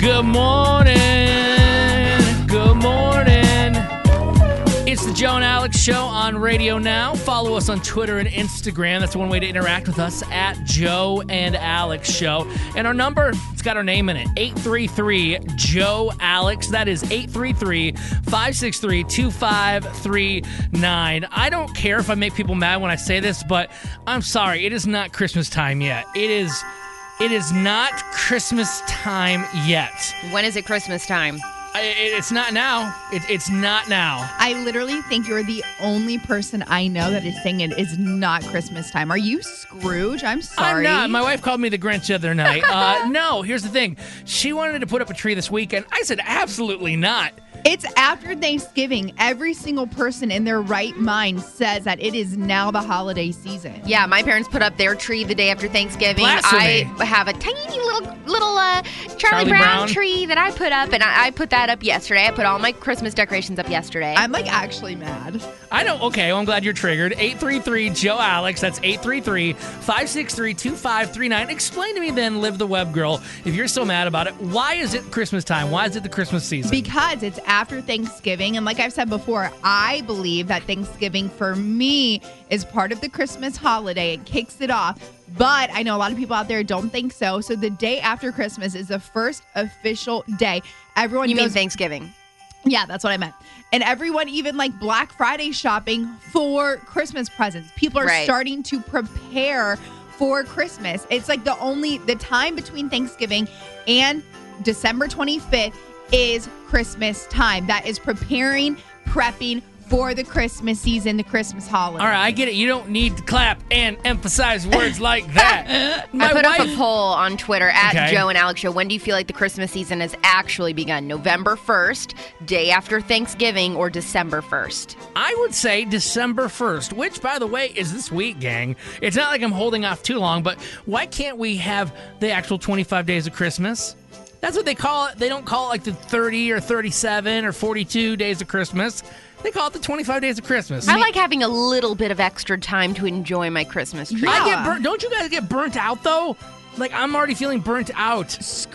Good morning. Good morning. It's the Joe and Alex Show on Radio Now. Follow us on Twitter and Instagram. That's one way to interact with us, at Joe and Alex Show. And our number, it's got our name in it, 833-JOE-ALEX. That is 833-563-2539. I don't care if I make people mad when I say this, but I'm sorry. It is not Christmas time yet. It is not Christmas time yet. When is it Christmas time? It's not now. It's not now. I literally think you're the only person I know that is saying it is not Christmas time. Are you Scrooge? I'm sorry. I'm not. My wife called me the Grinch the other night. No, here's the thing. She wanted to put up a tree this weekend. I said, absolutely not. It's after Thanksgiving. Every single person in their right mind says that it is now the holiday season. Yeah, my parents put up their tree the day after Thanksgiving. Blasphemy. I have a tiny little Charlie Brown tree that I put up, and I put that up yesterday. I put all my Christmas decorations up yesterday. I'm actually mad. I know. Okay, well, I'm glad you're triggered. 833-JOE-ALEX. That's 833-563-2539. Explain to me then, Liv the Web Girl, if you're so mad about it, why is it Christmas time? Why is it the Christmas season? Because it's after Thanksgiving. And like I've said before, I believe that Thanksgiving for me is part of the Christmas holiday. It kicks it off. But I know a lot of people out there don't think so. So the day after Christmas is the first official day. Everyone You goes, mean Thanksgiving? Yeah, that's what I meant. And everyone even Black Friday shopping for Christmas presents. People are starting to prepare for Christmas. It's the time between Thanksgiving and December 25th is Christmas time. That is preparing, prepping for the Christmas season, the Christmas holiday. All right, I get it. You don't need to clap and emphasize words like that. I put up a poll on Twitter, at Joe and Alex Show. When do you feel like the Christmas season has actually begun? November 1st, day after Thanksgiving, or December 1st? I would say December 1st, which, by the way, is this week, gang. It's not like I'm holding off too long, but why can't we have the actual 25 days of Christmas? That's what they call it. They don't call it the 30 or 37 or 42 days of Christmas. They call it the 25 days of Christmas. I like having a little bit of extra time to enjoy my Christmas tree. I get burnt. Don't you guys get burnt out, though? I'm already feeling burnt out.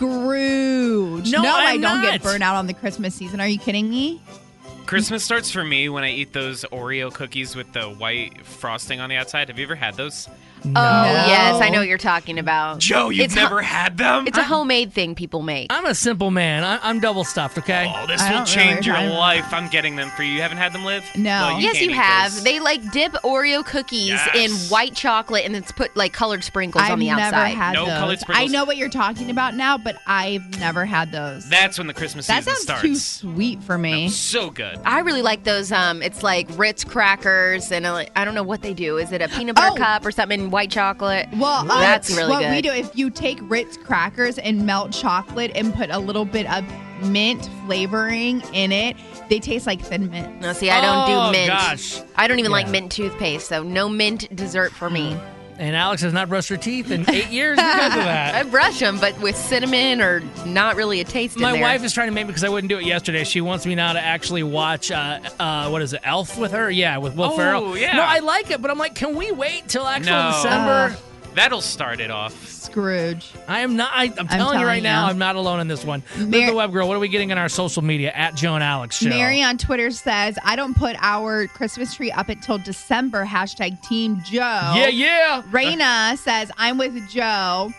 Scrooge. No, I don't not. get burnt out on the Christmas season. Are you kidding me? Christmas starts for me when I eat those Oreo cookies with the white frosting on the outside. Have you ever had those? No. Oh, yes. I know what you're talking about. Joe, you've never had them? It's a homemade thing people make. I'm a simple man. I'm double stuffed, okay? Oh, this will change your life. I'm getting them for you. You haven't had them, Liv? No. Well, Yes, you have. those. They dip Oreo cookies in white chocolate and it's put colored sprinkles on the outside. I've never had No those. colored sprinkles? I know what you're talking about now, but I've never had those. That's when the Christmas That season sounds starts. too sweet for me. So good. I really like those. It's like Ritz crackers, and I don't know what they do. Is it a peanut butter cup or something in white chocolate? Well, that's really what good. we do, if you take Ritz crackers and melt chocolate and put a little bit of mint flavoring in it, they taste like Thin Mint. No, see, I don't do mint. Gosh. I don't even like mint toothpaste, so no mint dessert for me. And Alex has not brushed her teeth in 8 years because of that. I brush them, but with cinnamon or not really a taste in there. My wife is trying to make me, because I wouldn't do it yesterday, she wants me now to actually watch, what is it, Elf with her? Yeah, with Will Ferrell. Yeah. No, I like it, but I'm like, can we wait till actual No. December? That'll start it off. Scrooge. I am not. I'm telling you right now, I'm not alone in this one. Liv the Web Girl, what are we getting in our social media? At Joe and Alex Show. Mary on Twitter says, I don't put our Christmas tree up until December. # Team Joe. Yeah. Raina says, I'm with Joe.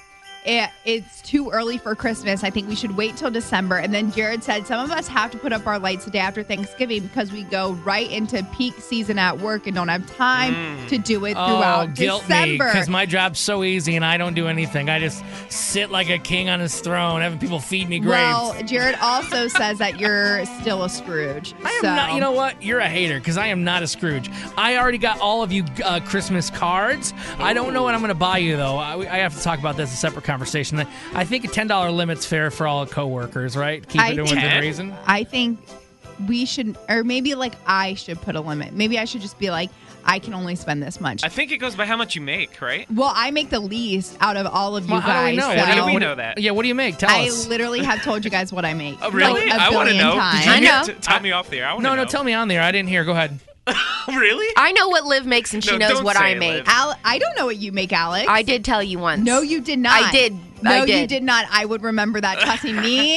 It's too early for Christmas. I think we should wait till December. And then Jared said, some of us have to put up our lights the day after Thanksgiving because we go right into peak season at work and don't have time to do it throughout guilt December. because my job's so easy and I don't do anything. I just sit like a king on his throne, having people feed me grapes. Well, Jared also says that you're still a Scrooge. I am not. You know what? You're a hater because I am not a Scrooge. I already got all of you Christmas cards. I don't know what I'm going to buy you, though. I have to talk about this in a separate conversation. I think a $10 limit's fair for all coworkers, right? Keep it within reason. I think we should, or maybe I should put a limit. Maybe I should just be like, I can only spend this much. I think it goes by how much you make, right? Well, I make the least out of all of you guys. How do we know? So How do we know that? Yeah, what do you make? Tell us. I literally have told you guys what I make. Oh, really? Like I want to know. times. Did you I know. tell me off the air. I wanna No, know. tell me on there. I didn't hear. Go ahead. Really? I know what Liv makes, and she No, knows don't what say I it, make. Liv. I don't know what you make, Alex. I did tell you once. No, you did not. I did. No, I did. you did not. I would remember that. Trust me.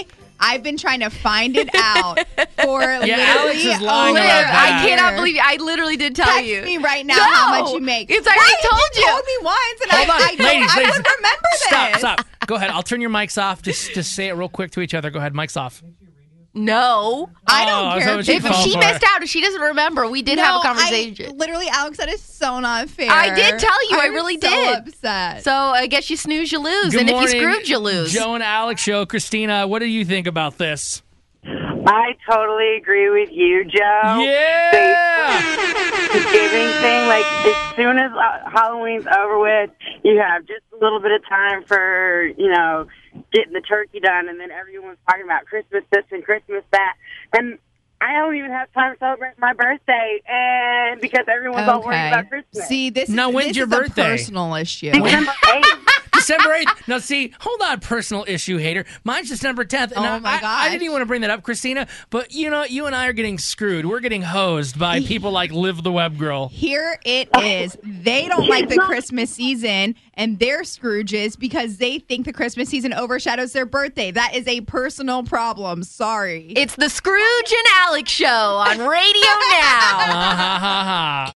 I've been trying to find it out for literally Alex is lying about that. I cannot believe you. I literally did tell Text you. me right now how much you make. It's like I told you. You told me once, and Hold on, I ladies. don't remember this. Stop. Go ahead. I'll turn your mics off. Just say it real quick to each other. Go ahead. Mics off. No. I don't care. If She missed out. If she doesn't remember, we did have a conversation. Literally, Alex, that is so not fair. I did tell you. I was really so did. Upset. So I guess you snooze, you lose. Good and morning, if you screwed, you lose. Joe and Alex show. Christina, what do you think about this? I totally agree with you, Joe. Yeah! The giving thing, like, as soon as Halloween's over with, you have just a little bit of time for, getting the turkey done, and then everyone's talking about Christmas this and Christmas that. And I don't even have time to celebrate my birthday, and because everyone's all worried about Christmas. See, when's your birthday? A personal issue. December 8th. December 8th. Now, see, hold on, personal issue hater. Mine's December 10th. And Oh, my gosh. I didn't even want to bring that up, Christina, but you and I are getting screwed. We're getting hosed by people like Liv the Web Girl. Here it is. They don't like the Christmas season, and they're Scrooges because they think the Christmas season overshadows their birthday. That is a personal problem. Sorry. It's the Scrooge and Alex show on Radio Now. Ha ha ha ha.